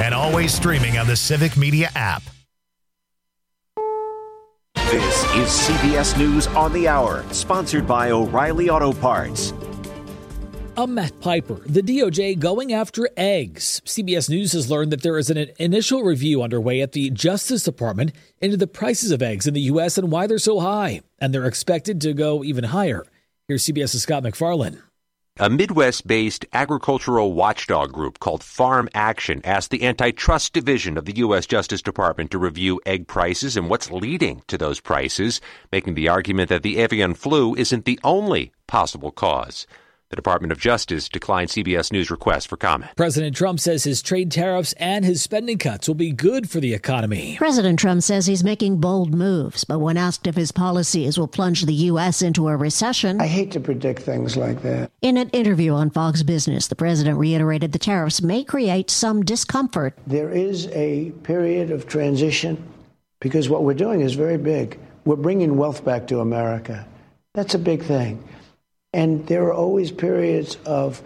and always streaming on the Civic Media app. This is CBS News on the Hour, sponsored by O'Reilly Auto Parts. I'm Matt Piper. The DOJ going after eggs. CBS News has learned that there is an initial review underway at the Justice Department into the prices of eggs in the U.S. and why they're so high. And they're expected to go even higher. Here's CBS's Scott McFarlane. A Midwest-based agricultural watchdog group called Farm Action asked the Antitrust Division of the U.S. Justice Department to review egg prices and what's leading to those prices, making the argument that the avian flu isn't the only possible cause. The Department of Justice declined CBS News' request for comment. President Trump says his trade tariffs and his spending cuts will be good for the economy. President Trump says he's making bold moves, but when asked if his policies will plunge the U.S. into a recession... I hate to predict things like that. In an interview on Fox Business, the president reiterated the tariffs may create some discomfort. There is a period of transition because what we're doing is very big. We're bringing wealth back to America. That's a big thing. And there are always periods of,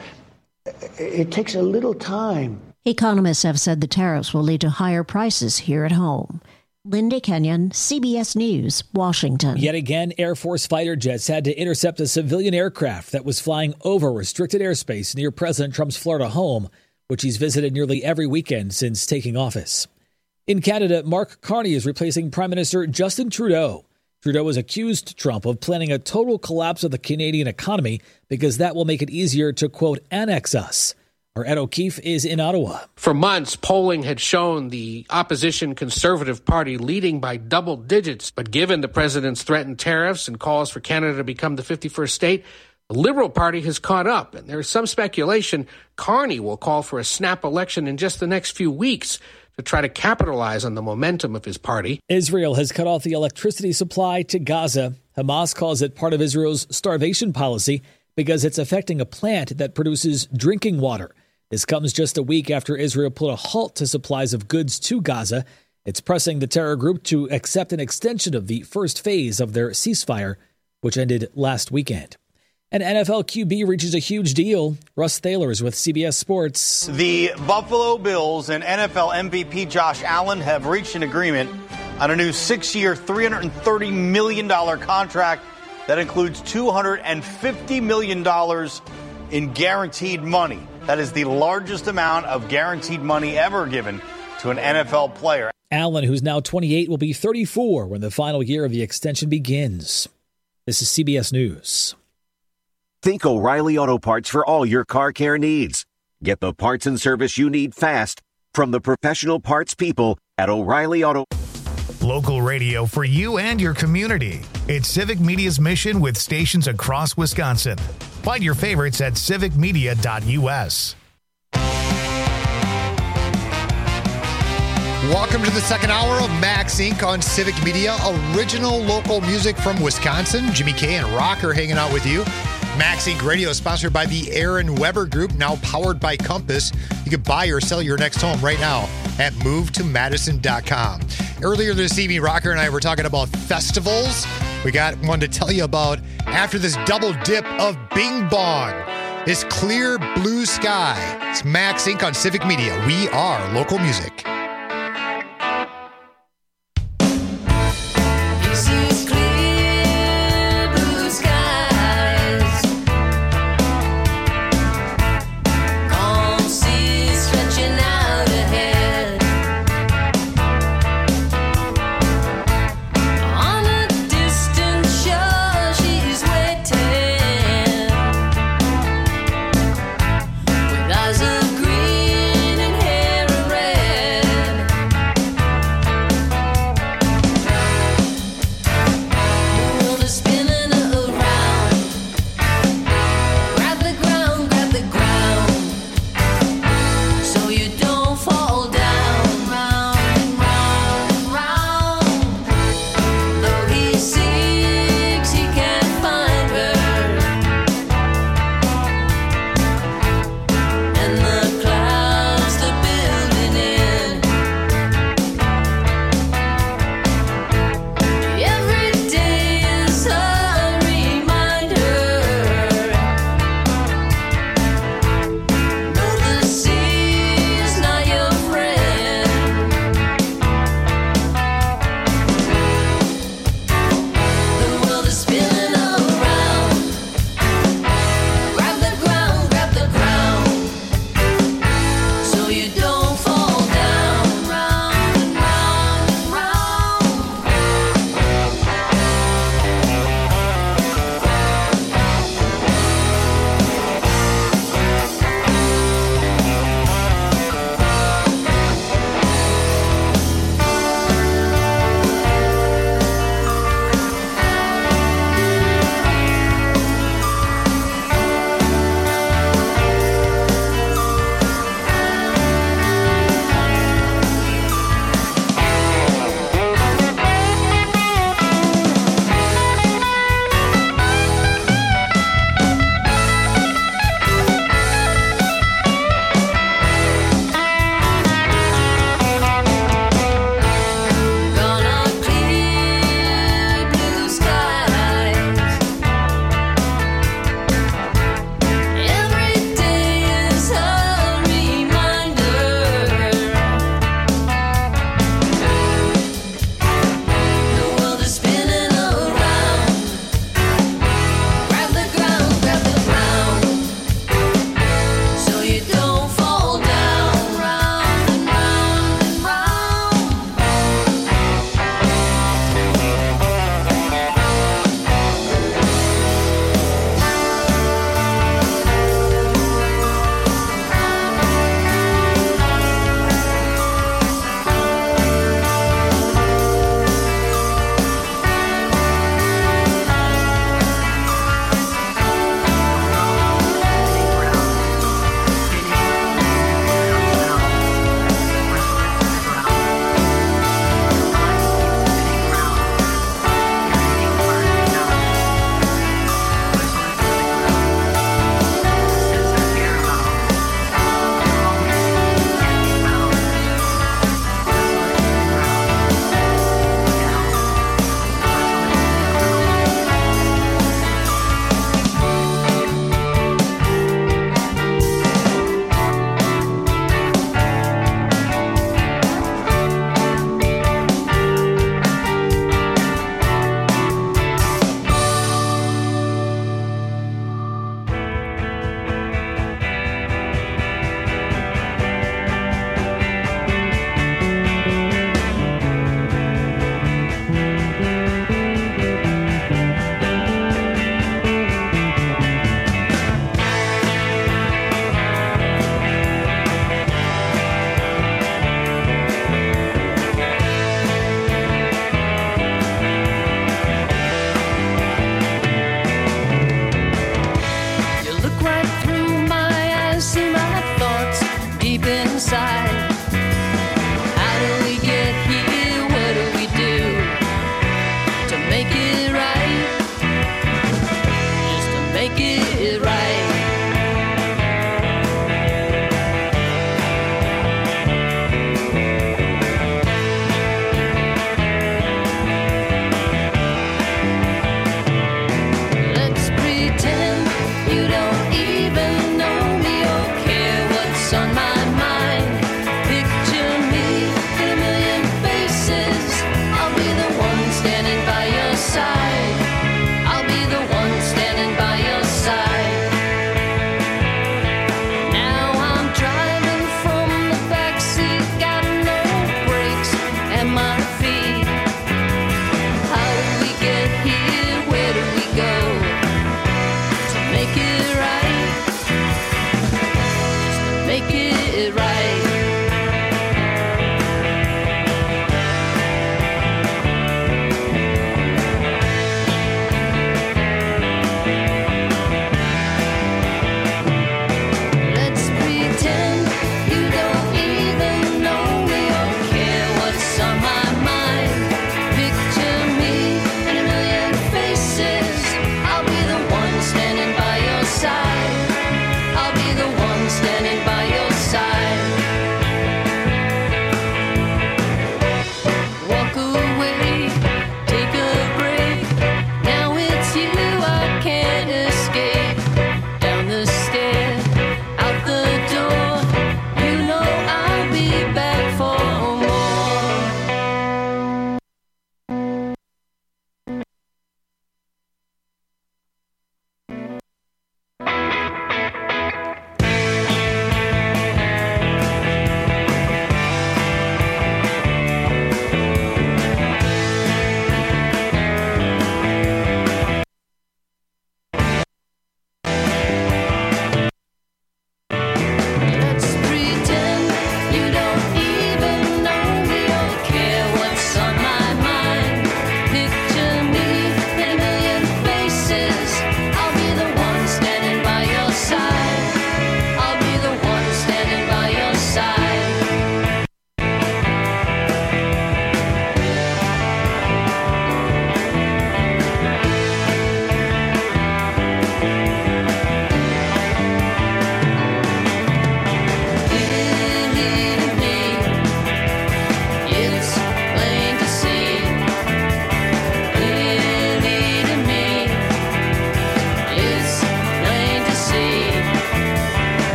it takes a little time. Economists have said the tariffs will lead to higher prices here at home. Linda Kenyon, CBS News, Washington. Yet again, Air Force fighter jets had to intercept a civilian aircraft that was flying over restricted airspace near President Trump's Florida home, which he's visited nearly every weekend since taking office. In Canada, Mark Carney is replacing Prime Minister Justin Trudeau. Trudeau has accused Trump of planning a total collapse of the Canadian economy because that will make it easier to, quote, annex us. Our Ed O'Keefe is in Ottawa. For months, polling had shown the opposition Conservative Party leading by double digits. But given the president's threatened tariffs and calls for Canada to become the 51st state, the Liberal Party has caught up. And there is some speculation Carney will call for a snap election in just the next few weeks to try to capitalize on the momentum of his party. Israel has cut off the electricity supply to Gaza. Hamas calls it part of Israel's starvation policy because it's affecting a plant that produces drinking water. This comes just a week after Israel put a halt to supplies of goods to Gaza. It's pressing the terror group to accept an extension of the first phase of their ceasefire, which ended last weekend. An NFL QB reaches a huge deal. Russ Thaler is with CBS Sports. The Buffalo Bills and NFL MVP Josh Allen have reached an agreement on a new 6-year, $330 million contract that includes $250 million in guaranteed money. That is the largest amount of guaranteed money ever given to an NFL player. Allen, who's now 28, will be 34 when the final year of the extension begins. This is CBS News. Think O'Reilly Auto Parts for all your car care needs. Get the parts and service you need fast from the professional parts people at O'Reilly Auto. Local radio for you and your community. It's Civic Media's mission with stations across Wisconsin. Find your favorites at civicmedia.us. Welcome to the second hour of Max Inc. on Civic Media. Original local music from Wisconsin. Jimmy K and Rock are hanging out with you. Max Inc. Radio is sponsored by the Aaron Weber Group, now powered by Compass. You can buy or sell your next home right now at movetomadison.com. Earlier this evening, Rocker and I were talking about festivals. We got one to tell you about after this double dip of Bing Bong. This clear blue sky. It's Max Inc. on Civic Media. We are local music.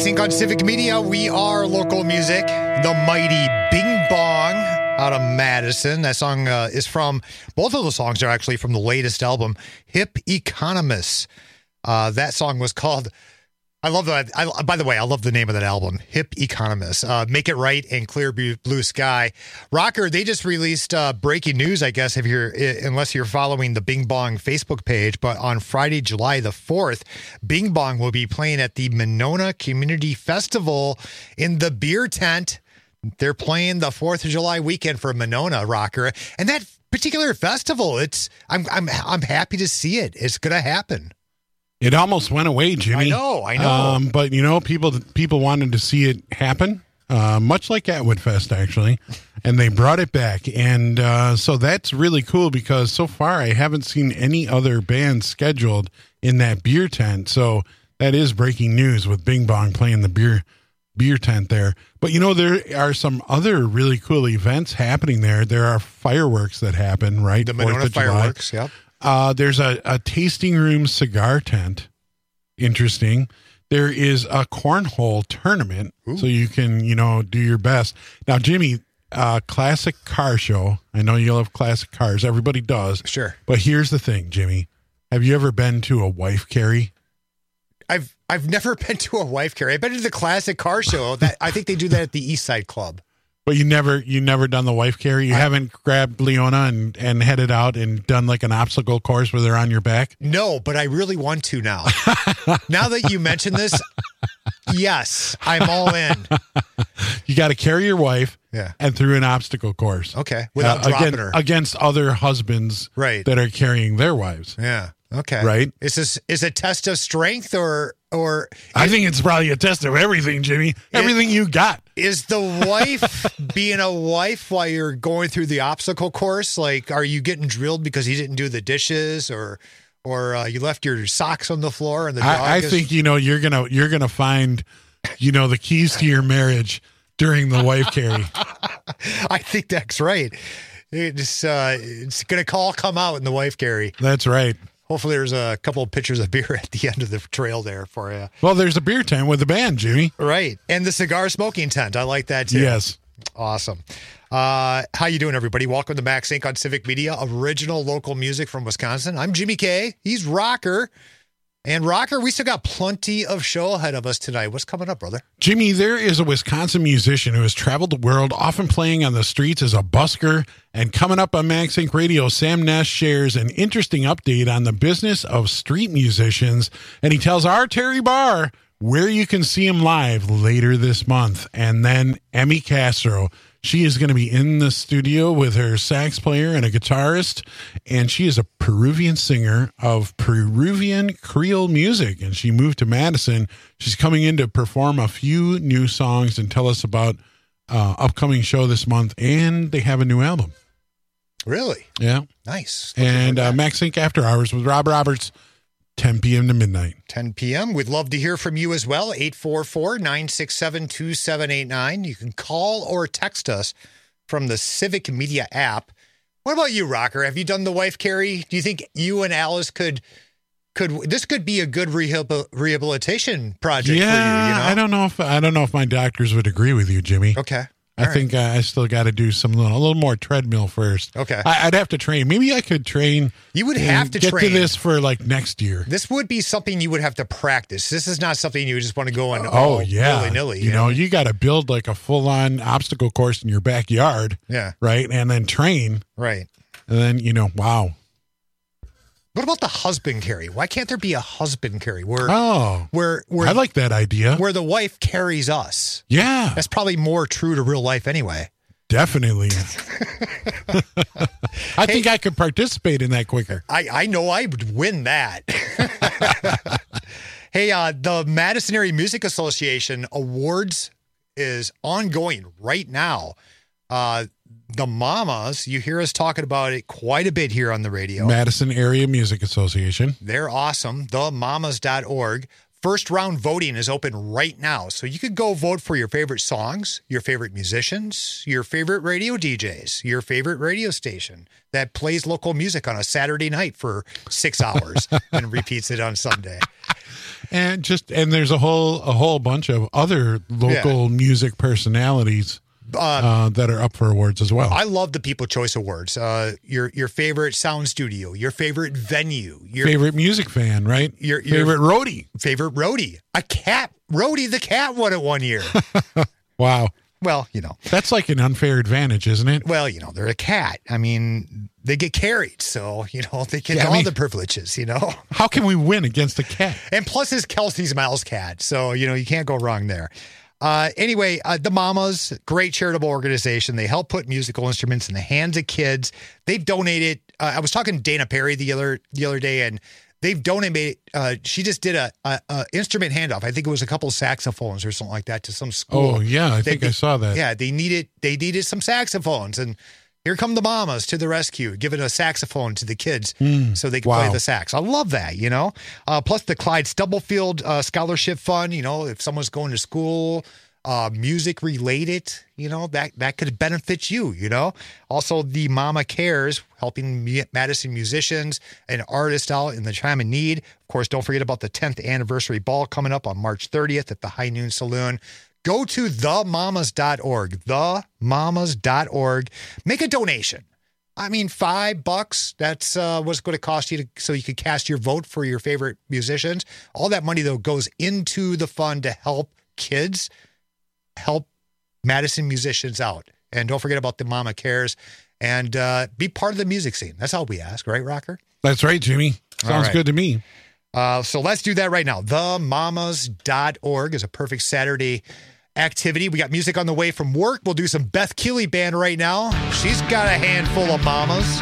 Max Inc. on Civic Media. We are local music. The mighty Bing Bong out of Madison. That song is from, both of the songs are actually from the latest album, Hip Economists. That song was called, I love that. By the way, I love the name of that album, Hip Economists. Make It Right and Clear Blue Sky. Rocker, they just released breaking news, I guess, unless you're following the Bing Bong Facebook page. But on Friday, July the 4th, Bing Bong will be playing at the Monona Community Festival in the beer tent. They're playing the 4th of July weekend for Monona, Rocker. And that particular festival, I'm happy to see it. It's going to happen. It almost went away, Jimmy. I know. But, people wanted to see it happen, much like Atwood Fest, actually, and they brought it back. And so that's really cool because so far I haven't seen any other bands scheduled in that beer tent. So that is breaking news with Bing Bong playing the beer tent there. But, there are some other really cool events happening there. There are fireworks that happen, right? The Monona fireworks, yep. There's a tasting room cigar tent. Interesting. There is a cornhole tournament. Ooh. So you can, do your best. Now, Jimmy, classic car show. I know you love classic cars. Everybody does. Sure. But here's the thing, Jimmy. Have you ever been to a wife carry? I've never been to a wife carry. I've been to the classic car show. That I think they do that at the East Side Club. But you never done the wife carry? You haven't grabbed Leona and headed out and done like an obstacle course where they're on your back? No, but I really want to now. Now that you mention this, yes, I'm all in. You got to carry your wife Yeah. And through an obstacle course. Okay. Without dropping her. Against other husbands right. that are carrying their wives. Yeah. Okay. Right? Is this a test of strength or I think it's probably a test of everything, Jimmy. Everything you got. Is the wife being a wife while you're going through the obstacle course? Like, are you getting drilled because he didn't do the dishes or you left your socks on the floor and the dog I think you're gonna find the keys to your marriage during the wife carry. I think that's right. It's going to come out in the wife carry. That's right. Hopefully there's a couple of pitchers of beer at the end of the trail there for you. Well, there's a beer tent with a band, Jimmy. Right. And the cigar smoking tent. I like that too. Yes. Awesome. How you doing, everybody? Welcome to Max Inc. on Civic Media, original local music from Wisconsin. I'm Jimmy K. He's Rocker. And Rocker, we still got plenty of show ahead of us tonight. What's coming up, brother? Jimmy, there is a Wisconsin musician who has traveled the world, often playing on the streets as a busker. And coming up on Max Inc. Radio, Sam Ness shares an interesting update on the business of street musicians. And he tells our Terry Barr where you can see him live later this month. And then Emmy Castro. She is going to be in the studio with her sax player and a guitarist, and she is a Peruvian singer of Peruvian Creole music, and she moved to Madison. She's coming in to perform a few new songs and tell us about upcoming show this month, and they have a new album. Really? Yeah. Nice. And Max Inc. After Hours with Rob Roberts, 10 p.m. to midnight. 10 p.m. We'd love to hear from you as well. 844-967-2789. You can call or text us from the Civic Media app. What about you, Rocker? Have you done the wife carry? Do you think you and Alice could this could be a good rehabilitation project for you? I don't know if my doctors would agree with you, Jimmy. Okay. I think I still got to do a little more treadmill first. Okay. I'd have to train. Maybe I could train. You would have to get train. to this for like next year. This would be something you would have to practice. This is not something you just want to go on willy-nilly. You got to build like a full-on obstacle course in your backyard. Yeah. Right? And then train. Right. And then, wow. What about the husband carry? Why can't there be a husband carry? Where I like that idea. Where the wife carries us. Yeah. That's probably more true to real life anyway. Definitely. I think I could participate in that quicker. I know I would win that. Hey, the Madison Area Music Association Awards is ongoing right now. The Mamas, you hear us talking about it quite a bit here on the radio. Madison Area Music Association. They're awesome. TheMamas.org. First round voting is open right now. So you could go vote for your favorite songs, your favorite musicians, your favorite radio DJs, your favorite radio station that plays local music on a Saturday night for 6 hours and repeats it on Sunday. And there's a whole bunch of other local music personalities that are up for awards as well. I love the People's Choice Awards. Your favorite sound studio, your favorite venue, your favorite music fan, right? Your favorite roadie. A cat. Roadie the cat won it one year. Wow. Well, that's like an unfair advantage, isn't it? Well, they're a cat. I mean, they get carried, so they get all the privileges. How can we win against a cat? And plus, it's Kelsey Miles' cat, so you can't go wrong there. Anyway, the Mamas, great charitable organization. They help put musical instruments in the hands of kids. They've donated. I was talking to Dana Perry the other day, and they've donated. She just did a instrument handoff. I think it was a couple of saxophones or something like that to some school. Oh yeah, I think I saw that. Yeah, they needed some saxophones, and here come the Mamas to the rescue, giving a saxophone to the kids so they can play the sax. I love that, Plus the Clyde Stubblefield Scholarship Fund, if someone's going to school, music related, that could benefit you, Also, the Mama Cares, helping Madison musicians and artists out in the time of need. Of course, don't forget about the 10th anniversary ball coming up on March 30th at the High Noon Saloon. Go to themamas.org, themamas.org. Make a donation. I mean, $5, that's what's going to cost you so you could cast your vote for your favorite musicians. All that money, though, goes into the fund to help kids, help Madison musicians out. And don't forget about the Mama Cares and be part of the music scene. That's all we ask, right, Rocker? That's right, Jimmy. Sounds good to me. So let's do that right now. Themamas.org is a perfect Saturday activity. We got music on the way from work. We'll do some Beth Keeley Band right now. She's got a handful of mamas.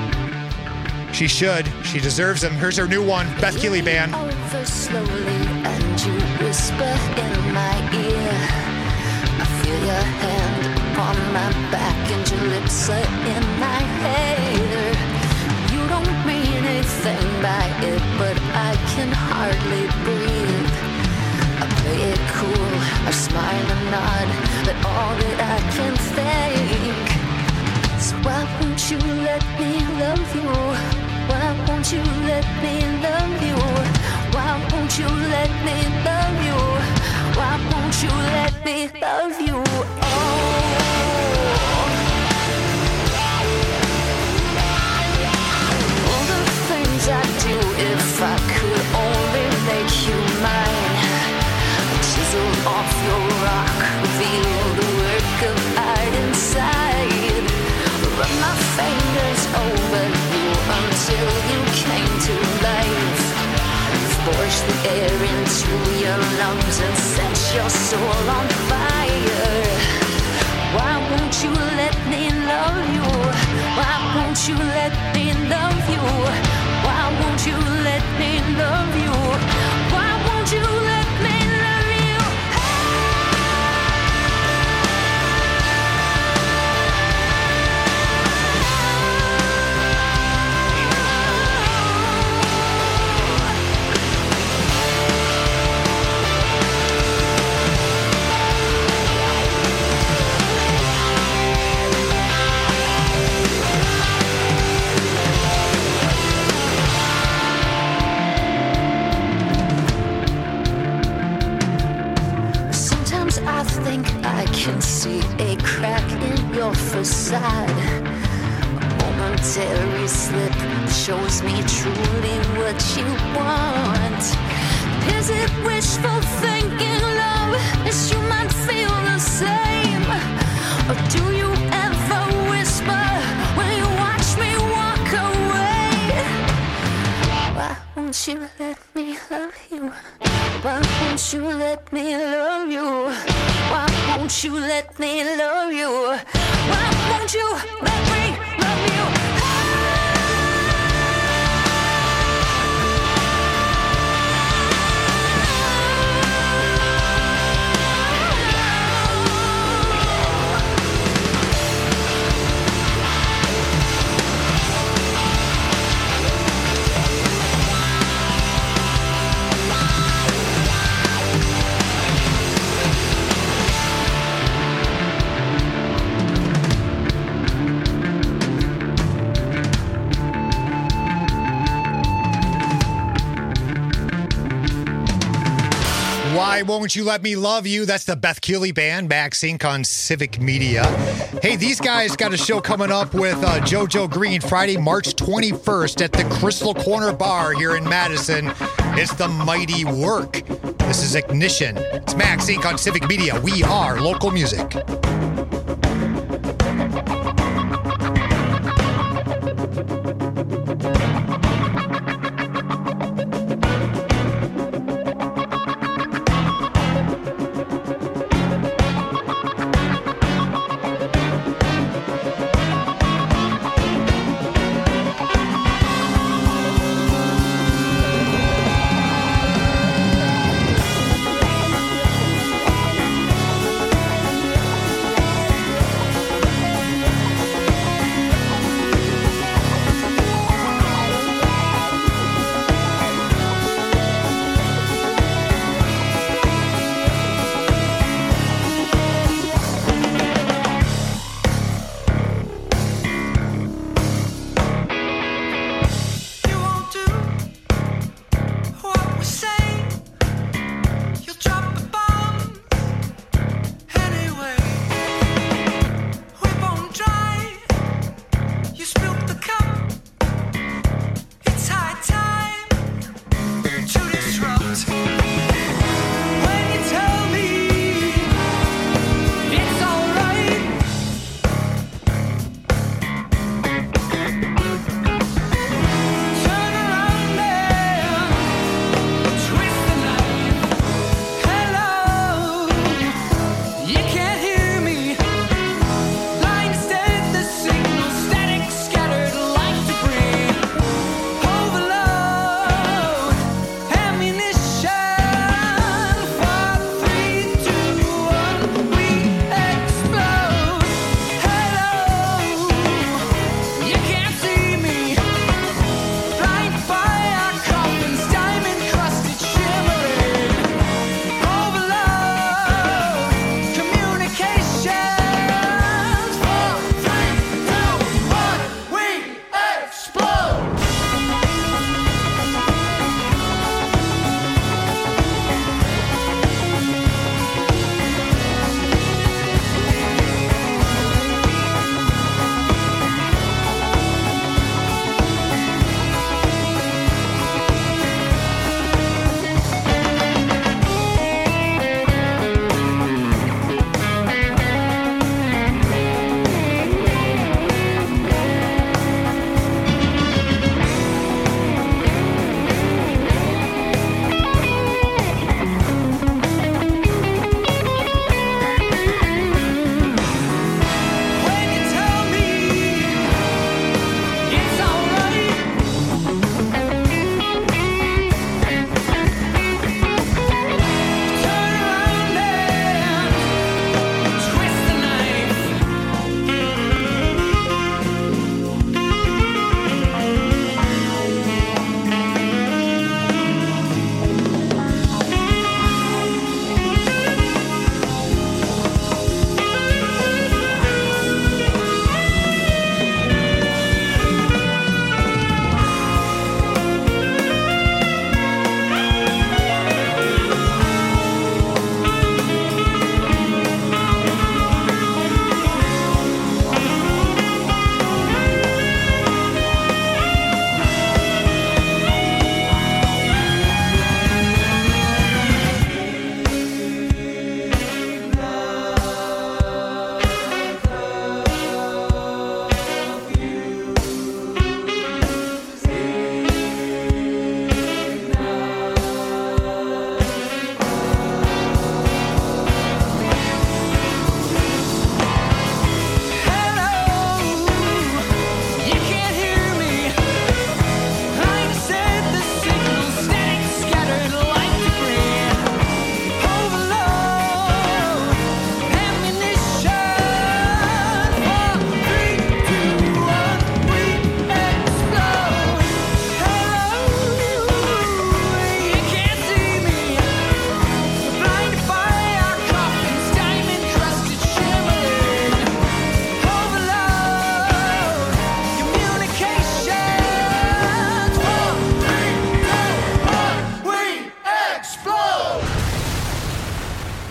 She should. She deserves them. Here's her new one, Beth Keeley Band. Over slowly and you whisper in my ear. I feel your hand upon my back and your lips are in my hair. You don't mean anything by it, but I can hardly breathe. I play it cool, I smile and nod, but all that I can think is why won't you let me love you? Why won't you let me love you? Why won't you let me love you? Why won't you let me love you? All the things I do if I could only make you mine. Chisel off your rock, reveal the work of art inside. Run my fingers over you until you came to life. Force the air into your lungs and set your soul on fire. Why won't you let me love you? Why won't you let me love you? Why won't you let me love you? Why won't you let me love you? I think I can see a crack in your facade. A momentary slip shows me truly what you want. Is it wishful thinking, love? As you might feel the same. Or do you ever whisper when you watch me walk away? Why won't you let me love you? Why won't you let me love you? Why won't you let me love you? Why won't you let me love you? Why Won't You Let Me Love You? That's the Beth Keeley Band, Max Inc. on Civic Media. Hey, these guys got a show coming up with JoJo Green Friday, March 21st at the Crystal Corner Bar here in Madison. It's the Mighty Work. This is Ignition. It's Max Inc. on Civic Media. We are local music.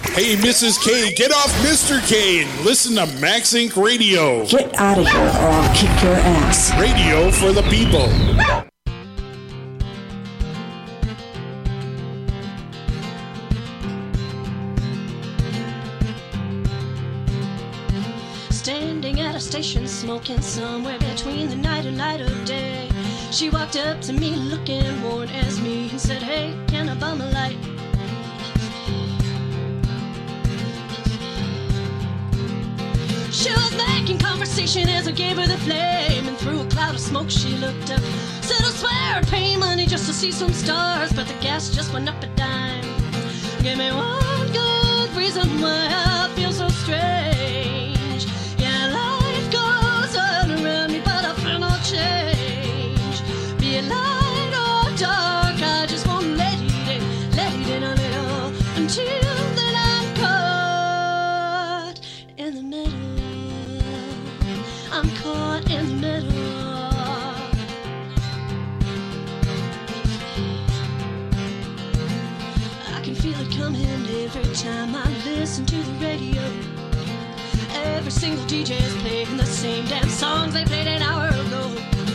Hey, Mrs. K, get off Mr. K and listen to Max Inc. Radio. Get out of here or I'll kick your ass. Radio for the people. Standing at a station, smoking somewhere between the night and light of day. She walked up to me looking worn as me and said, hey, can I bum a light? She was making conversation as I gave her the flame, and through a cloud of smoke she looked up. Said, I swear I'd pay money just to see some stars, but the gas just went up a dime. Give me one good reason why I feel so strange. Yeah, life goes on around me, but I feel no change. Be it light or dark, I just won't let it in on it all. Until then I'm caught in the middle. I'm caught in the middle. I can feel it coming every time I listen to the radio. Every single DJ is playing the same damn songs they played an hour ago.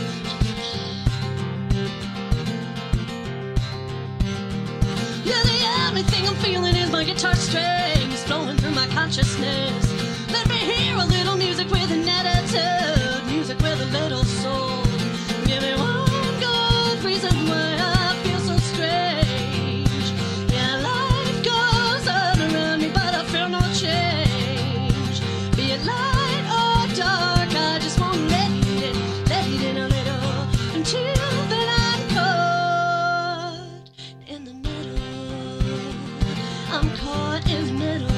Yeah, the only thing I'm feeling is my guitar strings flowing through my consciousness. Let me hear a little music with an attitude, music with a little soul. Give me one good reason why I feel so strange. Yeah, life goes on around me, but I feel no change. Be it light or dark, I just won't let it in a little. Until then I'm caught in the middle. I'm caught in the middle.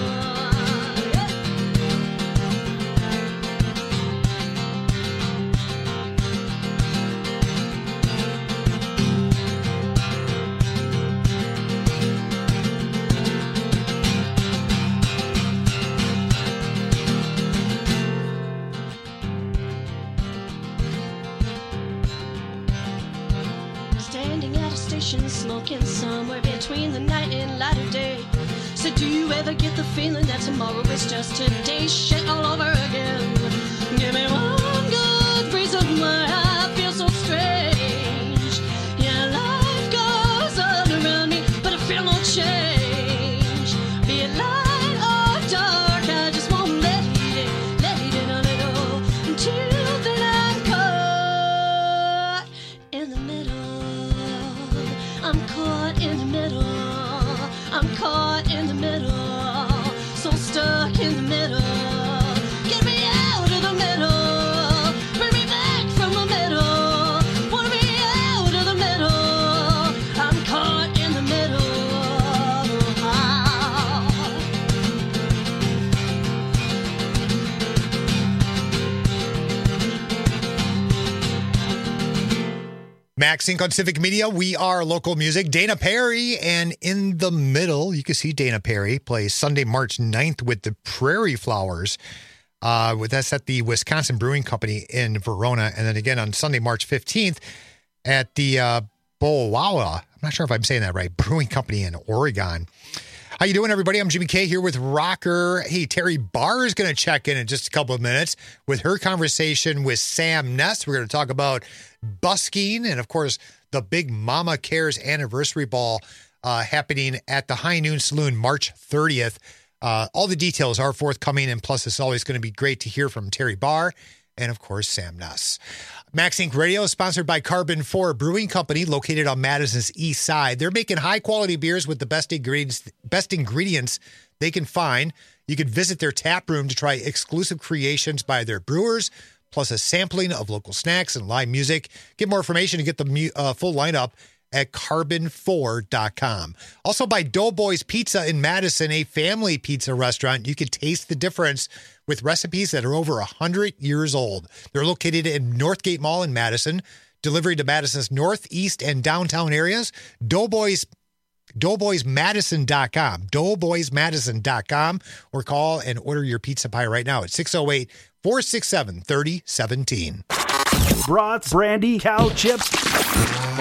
Standing at a station, smoking somewhere between the night and light of day. Said, do you ever get the feeling that tomorrow is just today's shit all over again? Give me one good reason why I feel so strange. Yeah, life goes on around me, but I feel no change. Be it light or dark, I just won't let it in on it all. Until then I'm caught in the middle. I'm caught in the middle. I'm caught in the middle. So stuck in the middle. Get me out of the middle. Bring me back from the middle. Wanna be out of the middle. I'm caught in the middle. Max Inc. on Civic Media. We are local music. Dana Perry, and in the middle, you can see Dana Perry play Sunday, March 9th with the Prairie Flowers. That's at the Wisconsin Brewing Company in Verona. And then again on Sunday, March 15th at the Bowawa. I'm not sure if I'm saying that right. Brewing Company in Oregon. How you doing, everybody? I'm Jimmy K here with Rocker. Hey, Terry Barr is going to check in just a couple of minutes with her conversation with Sam Ness. We're going to talk about busking and, of course, the big Mama Cares anniversary ball happening at the High Noon Saloon March 30th. All the details are forthcoming, and plus it's always going to be great to hear from Terry Barr and, of course, Sam Ness. Max Inc. Radio is sponsored by Carbon 4 Brewing Company, located on Madison's east side. They're making high-quality beers with the best ingredients they can find. You can visit their tap room to try exclusive creations by their brewers, plus a sampling of local snacks and live music. Get more information and get the full lineup at carbon4.com. Also by Doughboys Pizza in Madison, a family pizza restaurant. You can taste the difference with recipes that are over 100 years old. They're located in Northgate Mall in Madison, delivery to Madison's northeast and downtown areas. Doughboysmadison.com. Doughboysmadison.com, or call and order your pizza pie right now at 608-467-3017. Brats, brandy, cow chips,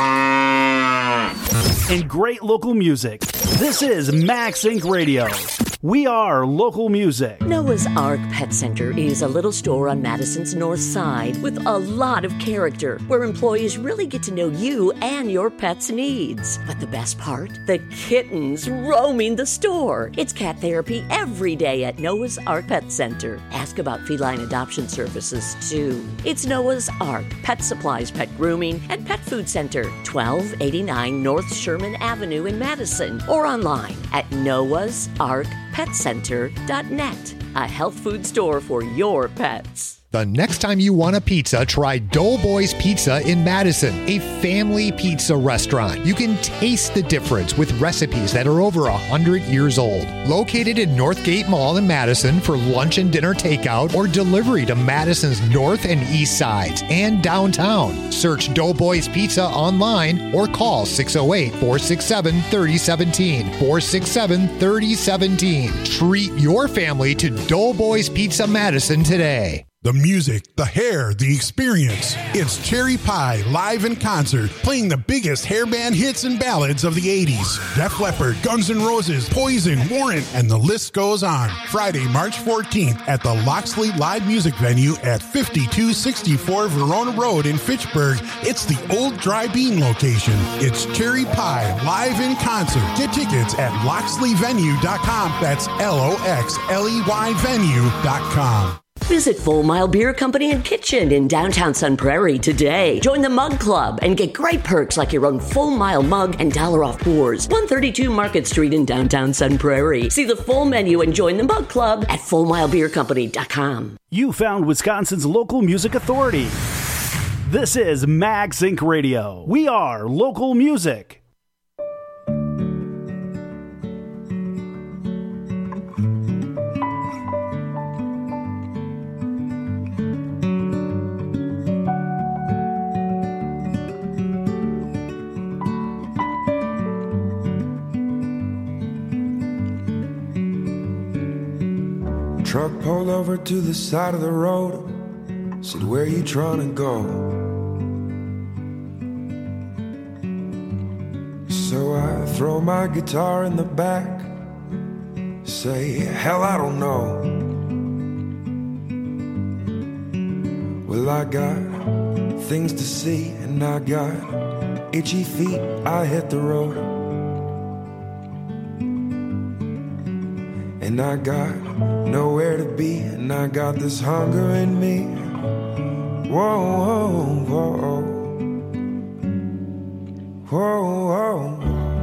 and great local music. This is Max Inc. Radio. We are local music. Noah's Ark Pet Center is a little store on Madison's north side with a lot of character, where employees really get to know you and your pet's needs. But the best part? The kittens roaming the store. It's cat therapy every day at Noah's Ark Pet Center. Ask about feline adoption services, too. It's Noah's Ark Pet Supplies, Pet Grooming, and Pet Food Center, 1289 North Sherman Avenue in Madison, or online at noahsarkpetcenter.net, a health food store for your pets. The next time you want a pizza, try Doughboys Pizza in Madison, a family pizza restaurant. You can taste the difference with recipes that are over 100 years old. Located in Northgate Mall in Madison for lunch and dinner takeout or delivery to Madison's north and east sides and downtown. Search Doughboys Pizza online or call 608-467-3017. 467-3017. Treat your family to Doughboys Pizza Madison today. The music, the hair, the experience. It's Cherry Pie live in concert, playing the biggest hair band hits and ballads of the 80s. Def Leppard, Guns N' Roses, Poison, Warrant, and the list goes on. Friday, March 14th at the Loxley Live Music Venue at 5264 Verona Road in Fitchburg. It's the old Dry Bean location. It's Cherry Pie live in concert. Get tickets at loxleyvenue.com. That's LOXLEY venue.com. Visit Full Mile Beer Company and Kitchen in downtown Sun Prairie today. Join the Mug Club and get great perks like your own Full Mile mug and $1 off pours. 132 Market Street in downtown Sun Prairie. See the full menu and join the Mug Club at FullMileBeerCompany.com. You found Wisconsin's local music authority. This is Max Inc. Radio. We are local music. Truck pulled over to the side of the road. Said, where you trying to go? So I throw my guitar in the back. Say, hell, I don't know. Well, I got things to see and I got itchy feet. I hit the road. And I got nowhere to be, and I got this hunger in me. Whoa, whoa, whoa, whoa.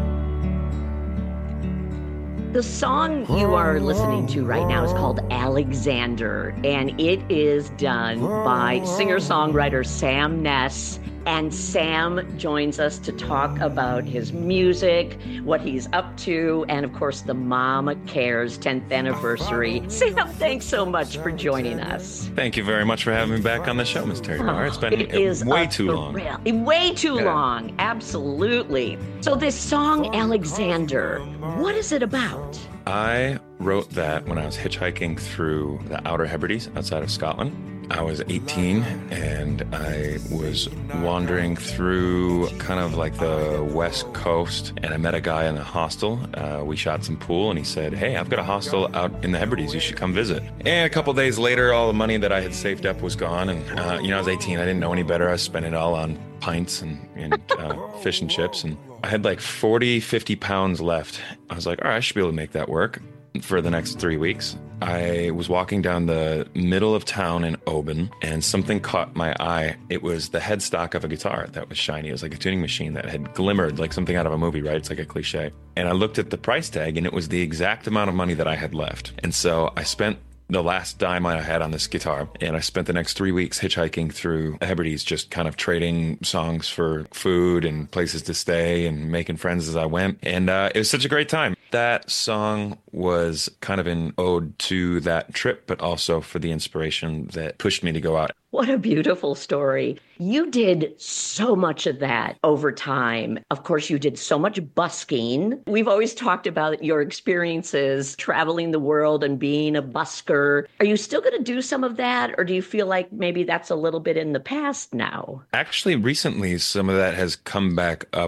The song you are listening to right now is called Alexander, and it is done by singer-songwriter Sam Ness. And Sam joins us to talk about his music, what he's up to, and of course the Mama Cares 10th anniversary. Sam, thanks so much for joining us. Thank you very much for having me back on the show, Ms. Terry Barr. It's been way too long. Way too long, absolutely. So this song, Alexander, what is it about? I wrote that when I was hitchhiking through the Outer Hebrides outside of Scotland. I was 18 and I was wandering through kind of like the west coast, and I met a guy in a hostel. We shot some pool and he said, hey, I've got a hostel out in the Hebrides. You should come visit. And a couple days later, all the money that I had saved up was gone. And, I was 18. I didn't know any better. I spent it all on pints and fish and chips. And I had like 40, 50 pounds left. I was like, all right, I should be able to make that work for the next 3 weeks. I was walking down the middle of town in Oban, and something caught my eye. It was the headstock of a guitar that was shiny. It was like a tuning machine that had glimmered like something out of a movie, right? It's like a cliche. And I looked at the price tag, and it was the exact amount of money that I had left. And so I spent the last dime I had on this guitar, and I spent the next 3 weeks hitchhiking through the Hebrides, just kind of trading songs for food and places to stay and making friends as I went. And it was such a great time. That song was kind of an ode to that trip, but also for the inspiration that pushed me to go out. What a beautiful story. You did so much of that over time. Of course, you did so much busking. We've always talked about your experiences traveling the world and being a busker. Are you still going to do some of that, or do you feel like maybe that's a little bit in the past now? Actually, recently, some of that has come back up.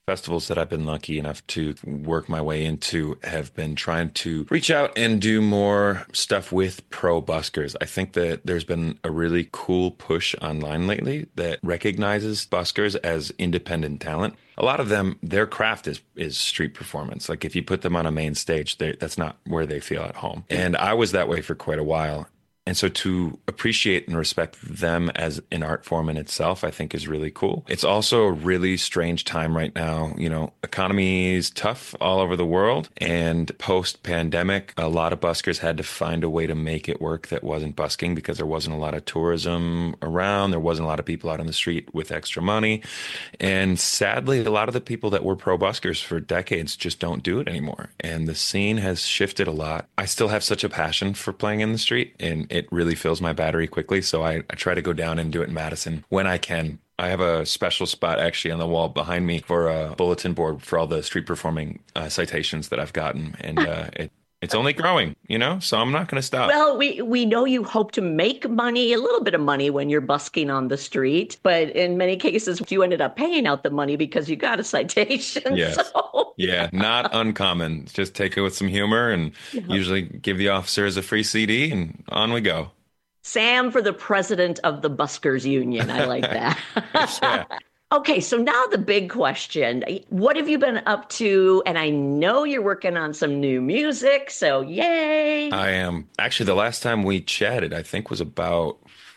festivals that I've been lucky enough to work my way into have been trying to reach out and do more stuff with pro buskers. I think that there's been a really cool push online lately that recognizes buskers as independent talent. A lot of them, their craft is street performance. Like if you put them on a main stage, that's not where they feel at home. And I was that way for quite a while. And so to appreciate and respect them as an art form in itself, I think is really cool. It's also a really strange time right now. You know, economy is tough all over the world. And post-pandemic, a lot of buskers had to find a way to make it work that wasn't busking because there wasn't a lot of tourism around. There wasn't a lot of people out on the street with extra money. And sadly, a lot of the people that were pro buskers for decades just don't do it anymore. And the scene has shifted a lot. I still have such a passion for playing in the street, and it really fills my battery quickly. So I try to go down and do it in Madison when I can. I have a special spot actually on the wall behind me for a bulletin board for all the street performing citations that I've gotten. And it's only growing, you know, so I'm not going to stop. Well, we know you hope to make money, a little bit of money when you're busking on the street. But in many cases, you ended up paying out the money because you got a citation. Yes. So. Yeah, not uncommon. Just take it with some humor and usually give the officers a free CD and on we go. Sam for the president of the Buskers Union. I like that. Yeah. Okay, so now the big question. What have you been up to? And I know you're working on some new music, so yay. I am. Actually, the last time we chatted, I think was about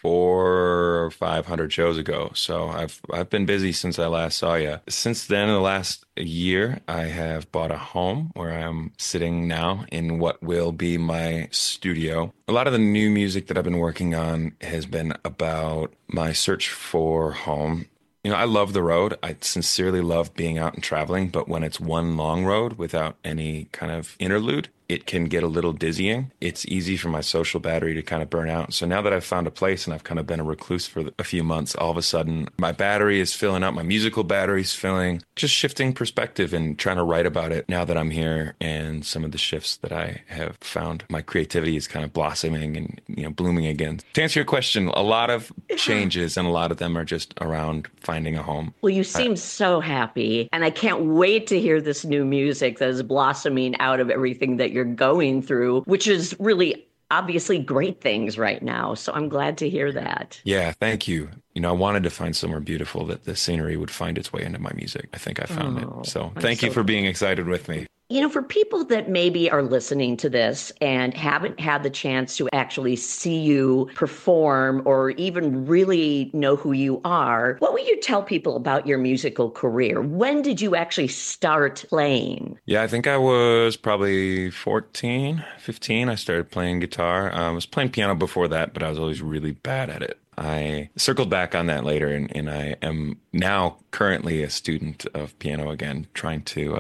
400 or 500 shows ago. So I've been busy since I last saw you. Since then, in the last year, I have bought a home where I'm sitting now in what will be my studio. A lot of the new music that I've been working on has been about my search for home. You know, I love the road. I sincerely love being out and traveling, but when it's one long road without any kind of interlude, it can get a little dizzying. It's easy for my social battery to kind of burn out. So now that I've found a place and I've kind of been a recluse for a few months, all of a sudden my battery is filling up, my musical battery's filling, just shifting perspective and trying to write about it now that I'm here. And some of the shifts that I have found, my creativity is kind of blossoming and, you know, blooming again. To answer your question, a lot of changes and a lot of them are just around finding a home. Well, you seem so happy, and I can't wait to hear this new music that is blossoming out of everything that you're going through, which is really obviously great things right now. So I'm glad to hear that. Yeah, thank you. You know, I wanted to find somewhere beautiful that the scenery would find its way into my music. I think I found it. So thank you for being excited with me. You know, for people that maybe are listening to this and haven't had the chance to actually see you perform or even really know who you are, what would you tell people about your musical career? When did you actually start playing? Yeah, I think I was probably 14, 15. I started playing guitar. I was playing piano before that, but I was always really bad at it. I circled back on that later, and I am now currently a student of piano again, trying to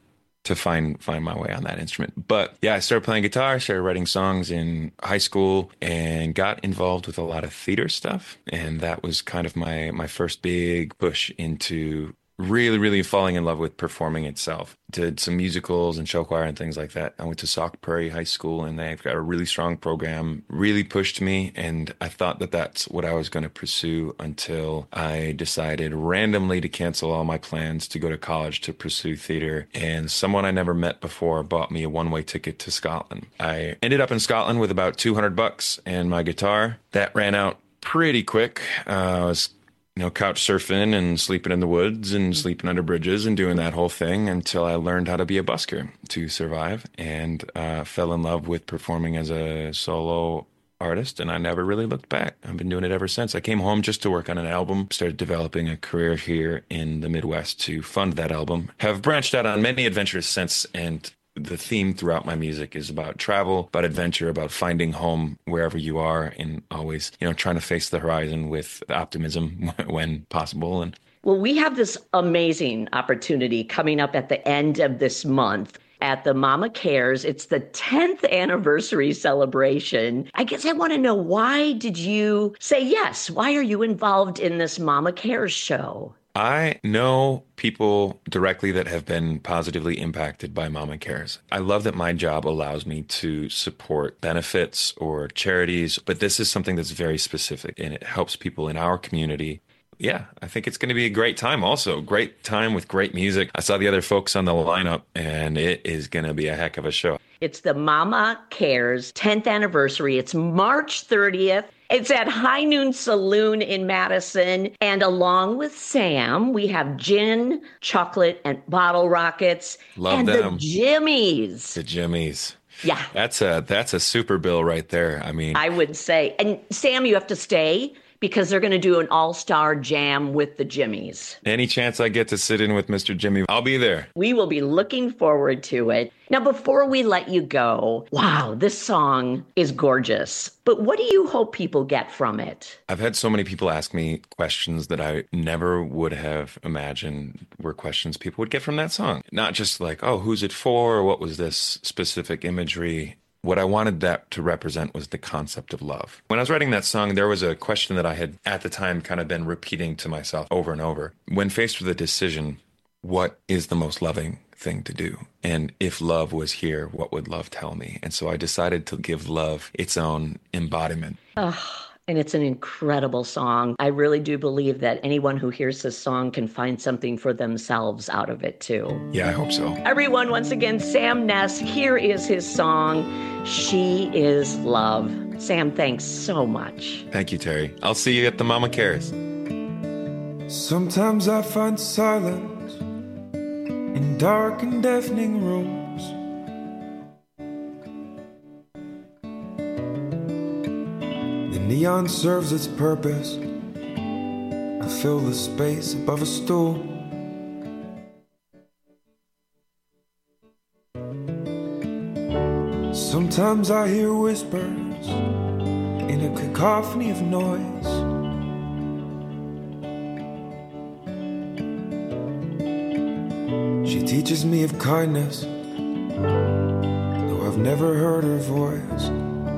find my way on that instrument. But yeah, I started playing guitar, started writing songs in high school, and got involved with a lot of theater stuff. And that was kind of my first big push into really, really falling in love with performing itself. Did some musicals and show choir and things like that. I went to Sauk Prairie High School, and they've got a really strong program, really pushed me. And I thought that that's what I was going to pursue until I decided randomly to cancel all my plans to go to college to pursue theater. And someone I never met before bought me a one-way ticket to Scotland. I ended up in Scotland with about $200 and my guitar. That ran out pretty quick. I was couch surfing and sleeping in the woods and sleeping under bridges and doing that whole thing until I learned how to be a busker to survive, and fell in love with performing as a solo artist, and I never really looked back. I've been doing it ever since. I came home just to work on an album, started developing a career here in the Midwest to fund that album. Have branched out on many adventures since, and the theme throughout my music is about travel, about adventure, about finding home wherever you are, and always, trying to face the horizon with optimism when possible. And well, we have this amazing opportunity coming up at the end of this month at the Mama Cares. It's the 10th anniversary celebration. I guess I want to know, why did you say yes? Why are you involved in this Mama Cares show? I know people directly that have been positively impacted by Mama Cares. I love that my job allows me to support benefits or charities, but this is something that's very specific, and it helps people in our community Yeah, I think it's going to be a great time also. Great time with great music. I saw the other folks on the lineup, and it is going to be a heck of a show. It's the Mama Cares 10th anniversary. It's March 30th. It's at High Noon Saloon in Madison. And along with Sam, we have gin, chocolate, and bottle rockets. Love and them. The Jimmies. The Jimmies. Yeah. That's a super bill right there. I mean, I would say. And Sam, you have to stay because they're going to do an all-star jam with the Jimmies. Any chance I get to sit in with Mr. Jimmy, I'll be there. We will be looking forward to it. Now, before we let you go, wow, this song is gorgeous. But what do you hope people get from it? I've had so many people ask me questions that I never would have imagined were questions people would get from that song. Not just like, oh, who's it for? Or what was this specific imagery? What I wanted that to represent was the concept of love. When I was writing that song, there was a question that I had at the time kind of been repeating to myself over and over. When faced with a decision, what is the most loving thing to do? And if love was here, what would love tell me? And so I decided to give love its own embodiment. And it's an incredible song. I really do believe that anyone who hears this song can find something for themselves out of it, too. Yeah, I hope so. Everyone, once again, Sam Ness, here is his song, She Is Love. Sam, thanks so much. Thank you, Terry. I'll see you at the Mama Cares. Sometimes I find silence in dark and deafening rooms. Neon serves its purpose to fill the space above a stool. Sometimes I hear whispers in a cacophony of noise. She teaches me of kindness, though I've never heard her voice.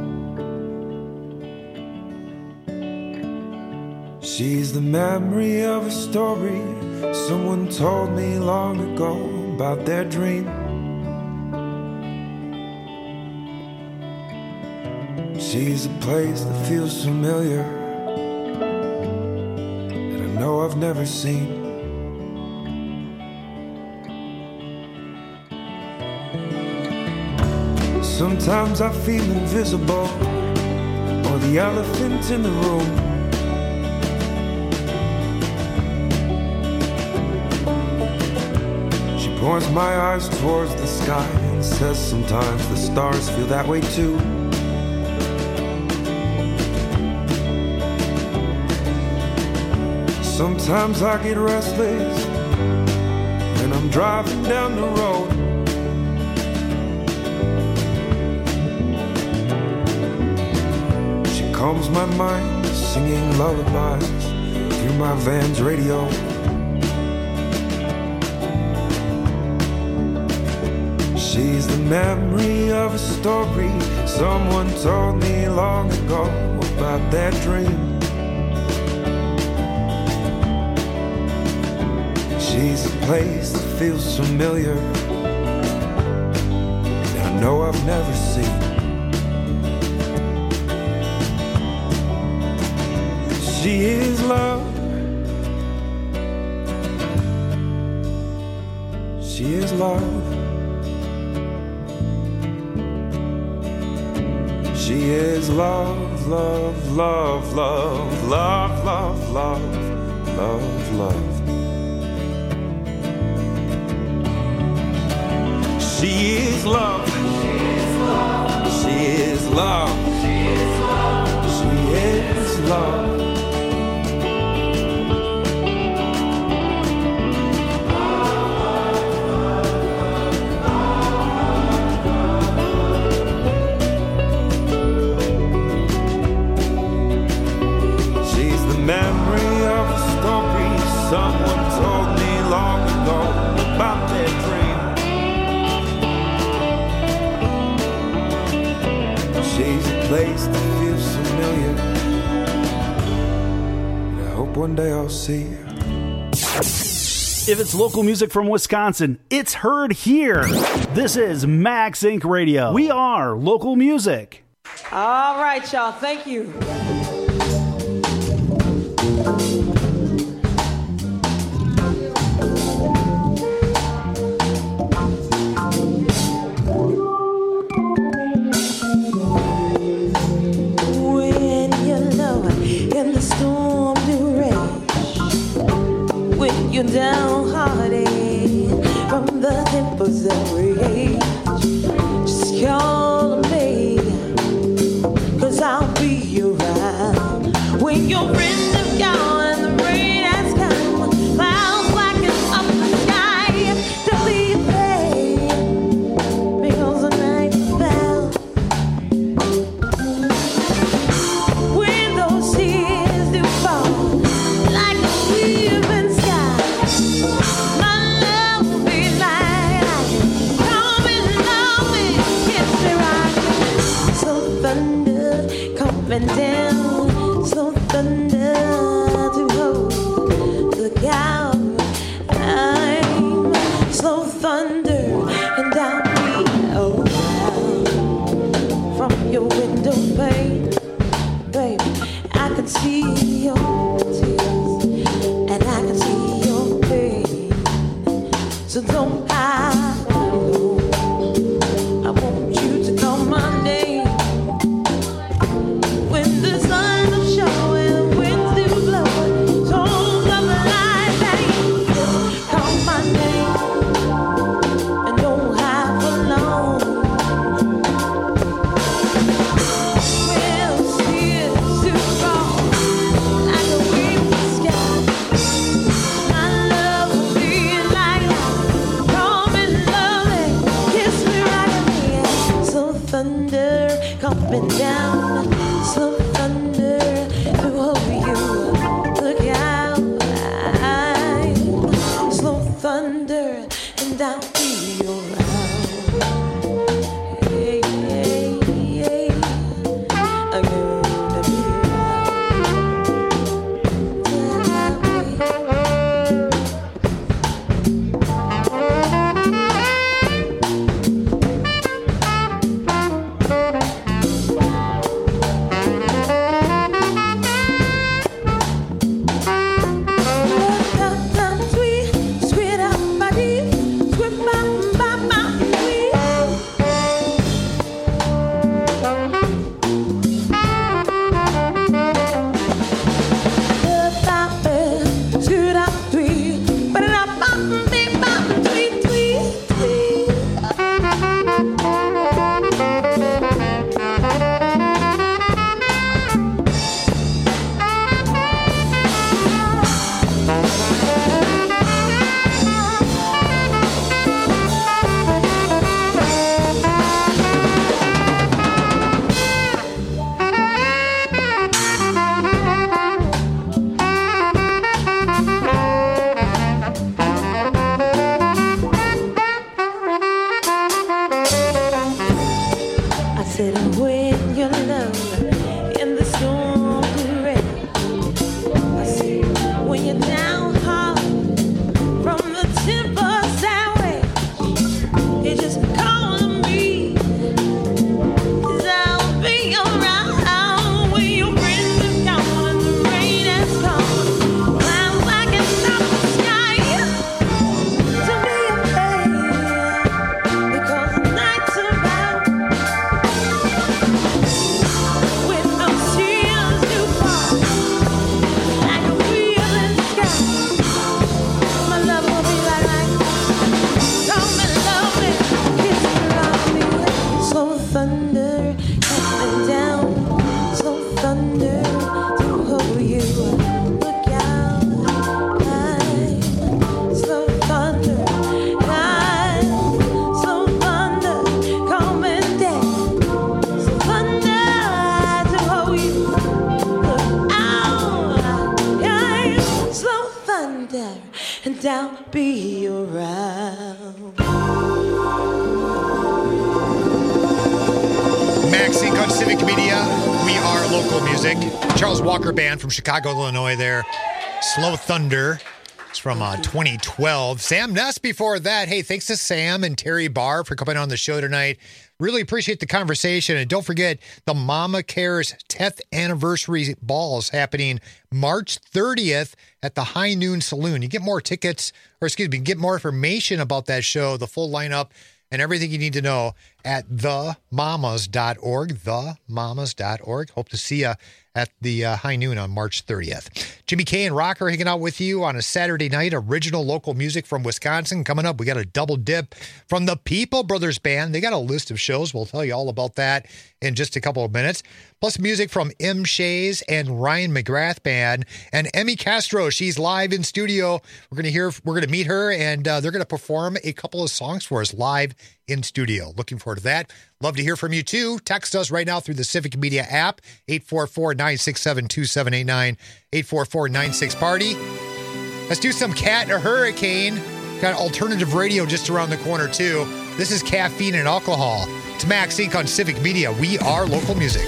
She's the memory of a story someone told me long ago about their dream. She's a place that feels familiar, that I know I've never seen. Sometimes I feel invisible, or the elephant in the room. Points my eyes towards the sky and says sometimes the stars feel that way too. Sometimes I get restless when I'm driving down the road. She calms my mind, singing lullabies through my van's radio. She's the memory of a story someone told me long ago about their dream. She's a place that feels familiar, that I know I've never seen. She is love. She is love. She is love, love, love, love, love, love, love, love, love. She is love. She is love. She is love. She is love. Memory of a story someone told me long ago about their dream. She's a place that feels familiar, and I hope one day I'll see her. If it's local music from Wisconsin, it's heard here. This is Max Inc. Radio. We are local music. All right, y'all. Thank you. you're downhearted from the temples that rage, just call me, 'cause I'll be around when your friends have gone and the rain has come, clouds blacken up the sky. Don't be afraid, because the night fell. When those tears do fall like a weeping sky, my love will be like, come and love me, kiss me right. So thunder coming down, so thunder to hold the cow. I'm slow thunder and I'll be around from your window pane, baby. I can see your tears and I can see your pain. So don't hide alone. I want you to call my name when the sun is showing, winds do blow. Told of the light that just call my name and don't hide for long. When tears do fall like a weeping sky, my love will be like, come and love me, kiss me right at the end. So thunder coming down, so thunder to hold you. Look out, I'm slow thunder and I'll be around. Hey, hey, hey, I'm gonna be sweet up my deep, sweet my sweet. Scoot up tweet, but it up tweet, tweet, tweet. I said, when you're alone in the storm to rain, I said, when you're down hard from the tempest that way, you just call me, 'cause I'll be around when your friends have gone and the rain has come. Clouds like it's up the sky. Don't be afraid, because the night's about. When those tears do fall like a wheel in the sky, my love will be like, come and love me, kiss me, love me. Slow thunder coming down, slow thunder to hold you. Look out, slow thunder, slow thunder coming down, slow thunder to hold you. Look out, slow thunder, and I'll be around. Maxine on Civic Media. We are local music. Charles Walker Band from Chicago, Illinois there. Slow Thunder. It's from 2012. Sam Ness before that. Hey, thanks to Sam and Terry Barr for coming on the show tonight. Really appreciate the conversation. And don't forget the Mama Cares 10th anniversary balls happening March 30th at the High Noon Saloon. You get more tickets, or excuse me, get more information about that show, the full lineup, and everything you need to know at themamas.org. Themamas.org. Hope to see you at the high noon on March 30th. Jimmy K and Rocker hanging out with you on a Saturday night. Original local music from Wisconsin. Coming up, we got a double dip from the People Brothers Band. They got a list of shows. We'll tell you all about that in just a couple of minutes. Plus music from M. Shays and Ryan McGrath Band. And Emmy Castro, she's live in studio. We're going to meet her, and they're going to perform a couple of songs for us live in studio. Looking forward to that. Love to hear from you too. Text us right now through the Civic Media app, 844-967-2789, 844-96-PARTY. Let's do some Cat or Hurricane. Got alternative radio just around the corner too. This is Caffeine and Alcohol. It's Max Inc. on Civic Media. We are local music.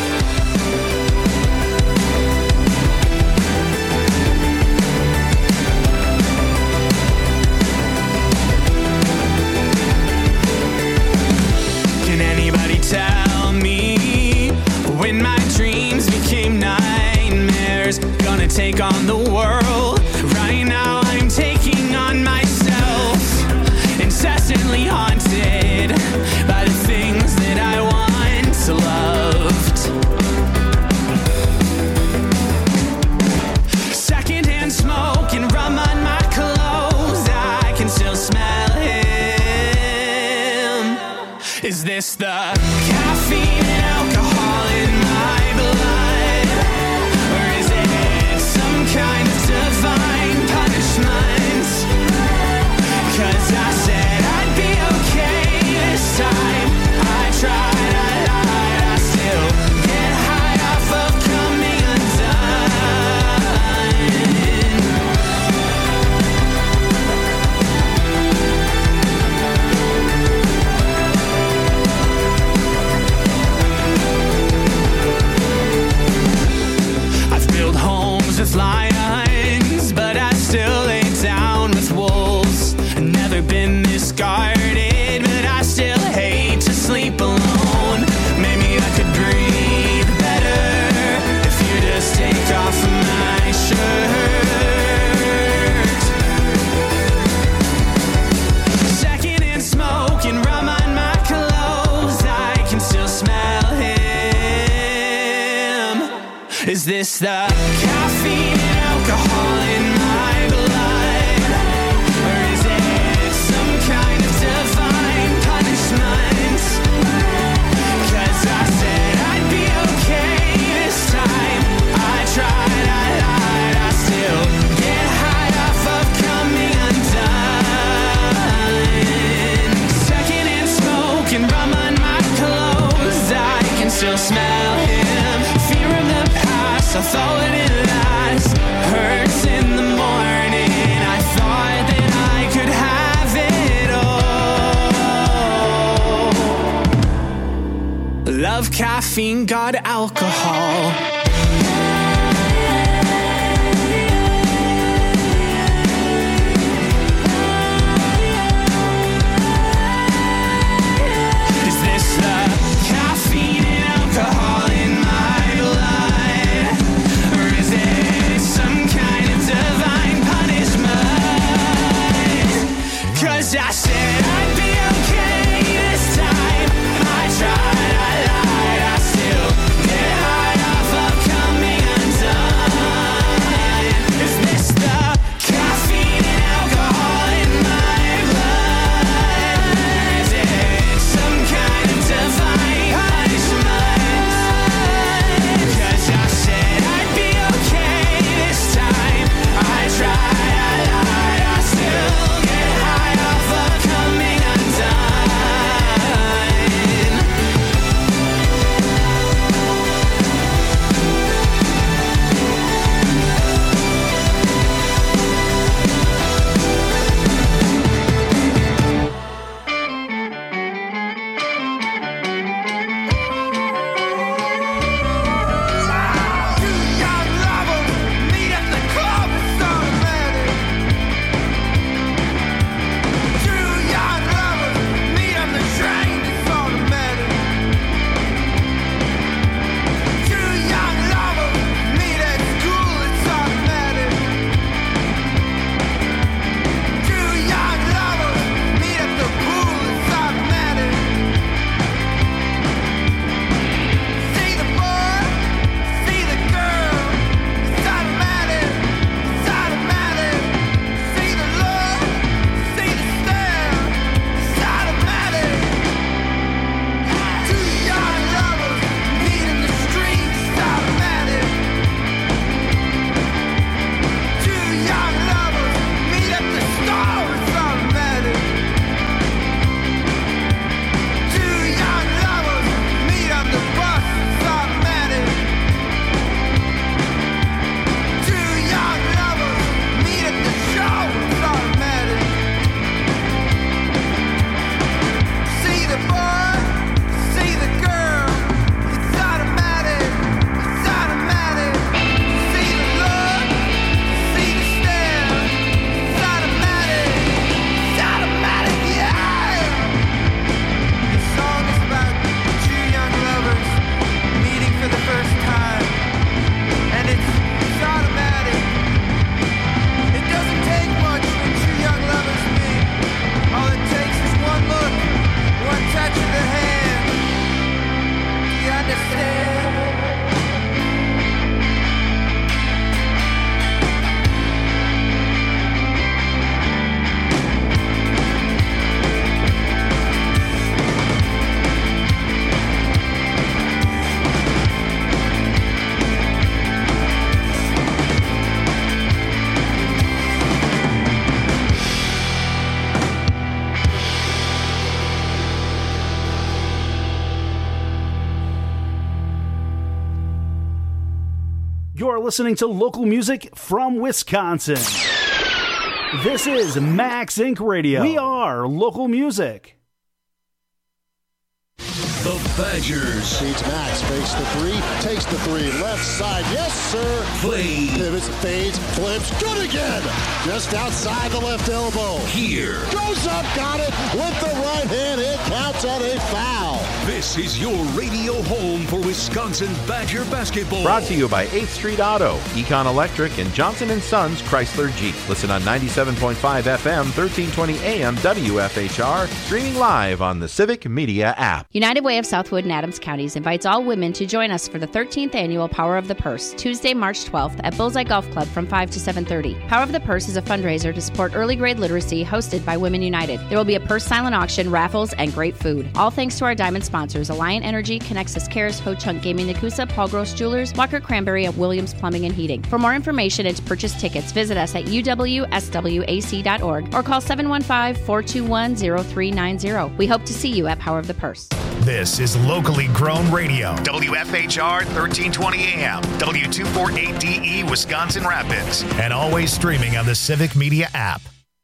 Can anybody tell me when my dreams became nightmares? Gonna take on the world. Right now I'm taking on myself. Incessantly haunted by the things that I once loved. Secondhand smoke and rum on my clothes. I can still smell him. Is this the caffeine and alcohol in my blood? Or is it some kind of divine punishment? 'Cause I said I'd be okay this time. I tried, I lied, I still get high off of coming undone. I've built homes with lions, but I still lay down with wolves. Never been this guarded, but I still hate to sleep alone. Maybe I could breathe better if you just take off my shirt. Secondhand smoke and rum on my clothes. I can still smell him. Is this the caffeine and alcohol in my blood? Or is it some kind of divine punishment? 'Cause I said I'd be okay this time. I tried, I lied, I still get high off of coming undone. Secondhand smoke and rum on my clothes. I can still smell him. Fear of the past, I thought it last. Hurts in the morning. I thought that I could have it all. Love caffeine, got alcohol. Is this the caffeine and alcohol in my blood? Or is it some kind of divine punishment? 'Cause I said I'd be okay this time. I tried, I lied, I still get high off of listening to local music from Wisconsin. This is Max Inc. Radio. We are local music. The Badgers. Feeds Max, fakes the three, takes the three, left side, yes sir. Play. Pivots, fades, flips, good again. Just outside the left elbow. Here. Goes up, got it, with the right hand, it counts at a foul. This is your radio home for Wisconsin Badger basketball. Brought to you by 8th Street Auto, Econ Electric, and Johnson & Sons Chrysler Jeep. Listen on 97.5 FM, 1320 AM, WFHR, streaming live on the Civic Media app. United Way of Southwood and Adams Counties invites all women to join us for the 13th annual Power of the Purse, Tuesday, March 12th at Bullseye Golf Club from 5 to 7:30. Power of the Purse is a fundraiser to support early grade literacy hosted by Women United. There will be a purse silent auction, raffles, and great food. All thanks to our diamond sponsors, Alliant Energy, Connexus Cares, Ho Chunk Gaming Nakusa, Paul Gross Jewelers, Walker Cranberry, and Williams Plumbing and Heating. For more information and to purchase tickets, visit us at uwswac.org or call 715-421-0390. We hope to see you at Power of the Purse. This is locally grown radio. WFHR 1320 AM, W248DE Wisconsin Rapids, and always streaming on the Civic Media app.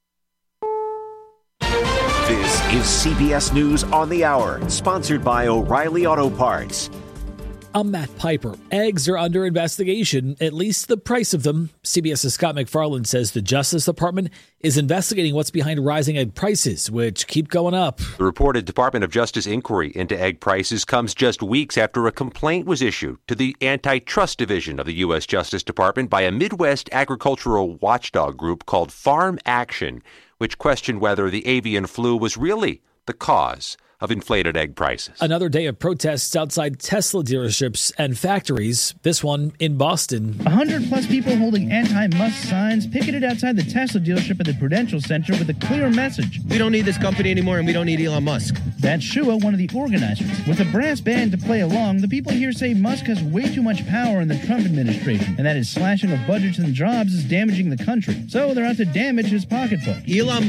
This is CBS News on the Hour, sponsored by O'Reilly Auto Parts. I'm Matt Piper. Eggs are under investigation, at least the price of them. CBS's Scott McFarland says the Justice Department is investigating what's behind rising egg prices, which keep going up. The reported Department of Justice inquiry into egg prices comes just weeks after a complaint was issued to the Antitrust Division of the U.S. Justice Department by a Midwest agricultural watchdog group called Farm Action, which questioned whether the avian flu was really the cause of inflated egg prices. Another day of protests outside Tesla dealerships and factories, this one in Boston. 100-plus people holding anti-Musk signs picketed outside the Tesla dealership at the Prudential Center with a clear message. We don't need this company anymore, and we don't need Elon Musk. That's Shua, one of the organizers. With a brass band to play along, the people here say Musk has way too much power in the Trump administration, and that his slashing of budgets and jobs is damaging the country. So they're out to damage his pocketbook. Elon